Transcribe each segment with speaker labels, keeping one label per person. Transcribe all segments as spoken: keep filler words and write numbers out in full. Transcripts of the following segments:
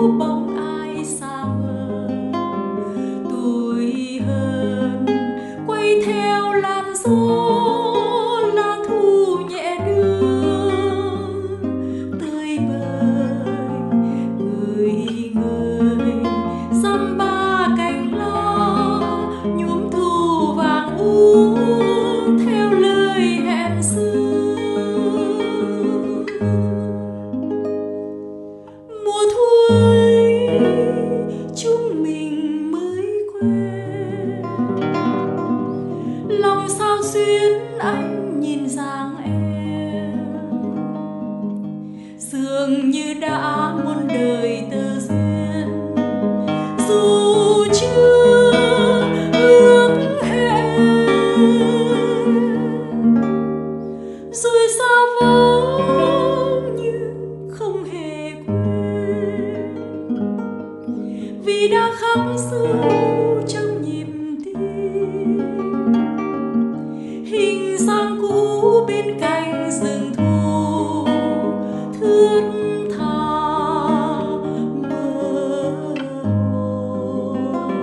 Speaker 1: bóng ai xa mờ. Tuổi hơn quay theo làn gió, lá thu nhẹ đưa tươi bời người người dăm ba cành lá nhuốm thu vàng u theo lời hẹn xưa. Mùa thu ấy chúng mình mới quen, lòng sao xuyến anh nhìn dáng em, dường như đã muôn đời tơ duyên. Dù chưa ước hẹn rồi sao vắng như không hề quên, vì đã khắc sâu trong nhịp tim hình dáng cũ bên cạnh rừng thu thướt tha mơ hồ.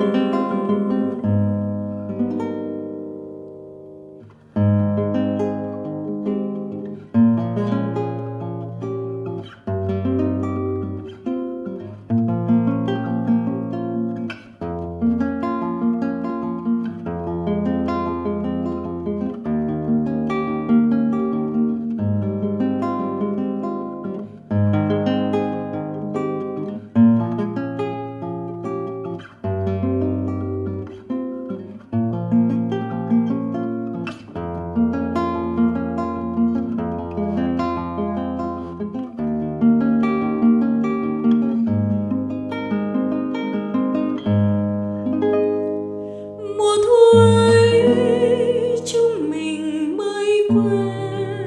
Speaker 1: Mùa thu ấy chúng mình mới quen,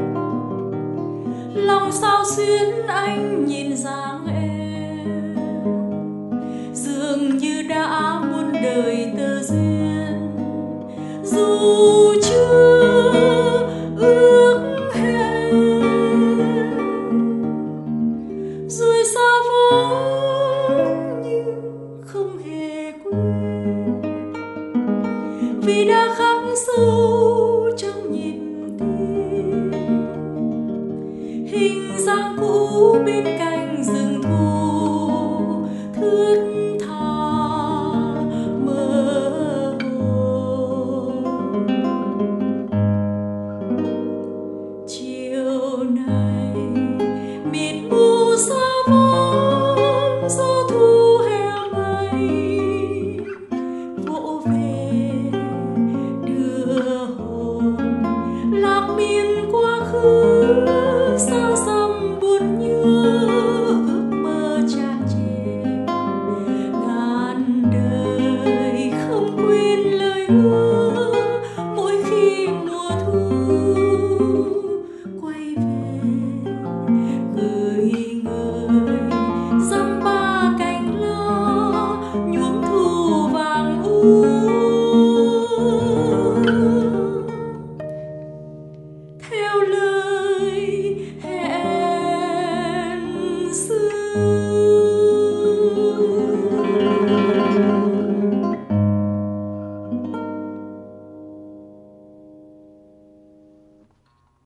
Speaker 1: lòng sao xuyến anh nhìn dáng em, dường như đã muôn đời tơ duyên. Dù chưa ước hẹn rồi sao vắng